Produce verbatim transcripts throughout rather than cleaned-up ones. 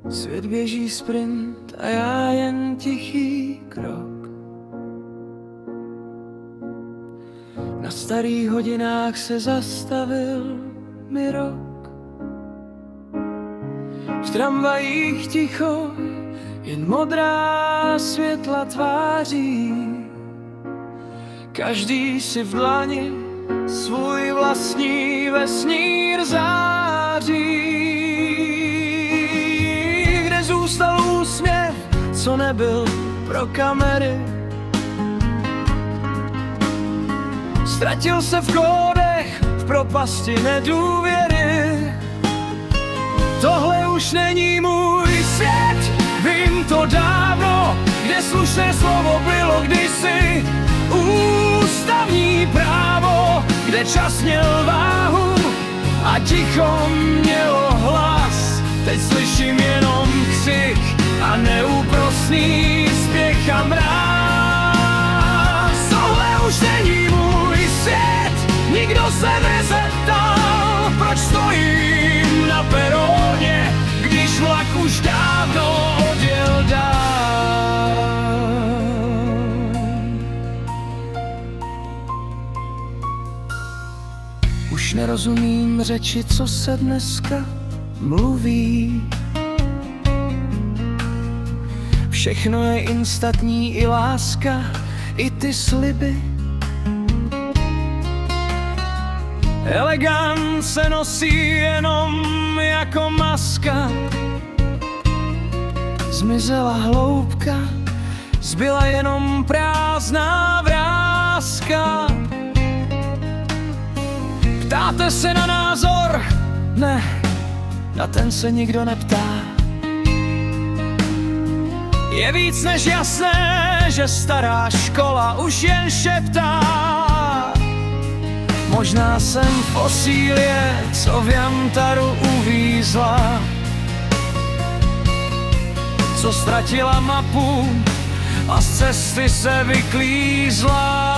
Svět běží sprint a já jen tichý krok. Na starých hodinách se zastavil mi rok. V tramvajích ticho, jen modrá světla tváří. Každý si v dlani svůj vlastní vesmír září. Kde zůstal úsměv, co nebyl pro kamery? Ztratil se v kódech, v propasti nedůvěry. Tohle už není můj svět, vím to dávno. Kde slušné slovo bylo kdysi ústavní právo, kde čas měl váhu a ticho mělo hlas. Teď slyším jenom křik a neúprosný spěch a mráz. Tohle už není můj svět, nikdo se nezeptal, proč stojím na peroně, když vlak už dávno odjel dál. Už nerozumím řeči, co se dneska mluví. Všechno je instantní, i láska, i ty sliby. Elegance nosí jenom jako maska. Zmizela hloubka, zbyla jenom prázdná vráska. Ptáte se na názor? Ne, na ten se nikdo neptá. Je víc než jasné, že stará škola už jen šeptá. Možná jsem fosílie, co v jantaru uvízla, co ztratila mapu a z cesty se vyklízla.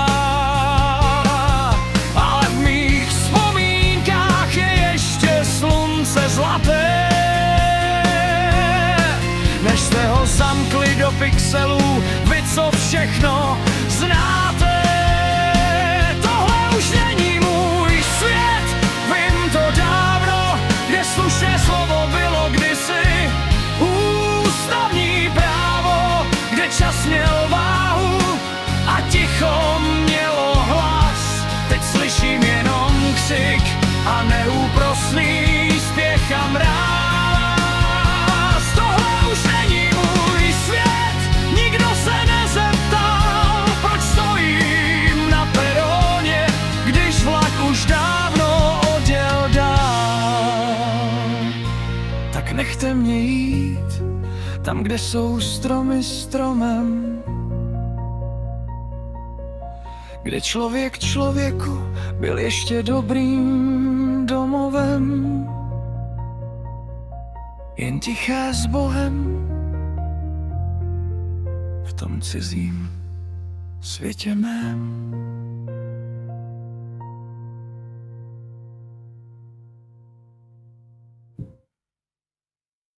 Ale v mých vzpomínkách je ještě slunce zlaté. Než jste ho zamkli do pixelů, vy co všechno znáte. Tohle už není můj svět, vím to dávno, kde slušné slovo bylo kdysi ústavní právo, kde čas měl váhu a ticho mělo hlas. Teď slyším jenom křik a neúprosný spěch a mráz. Tohle už není můj svět, nikdo se nezeptal, proč stojím na peroně, když vlak už dávno odjel dál. Tak nechte mě jít tam, kde jsou stromy stromem, kde člověk člověku byl ještě dobrým domovem. Jen tiché s Bohem v tom cizím světě mém.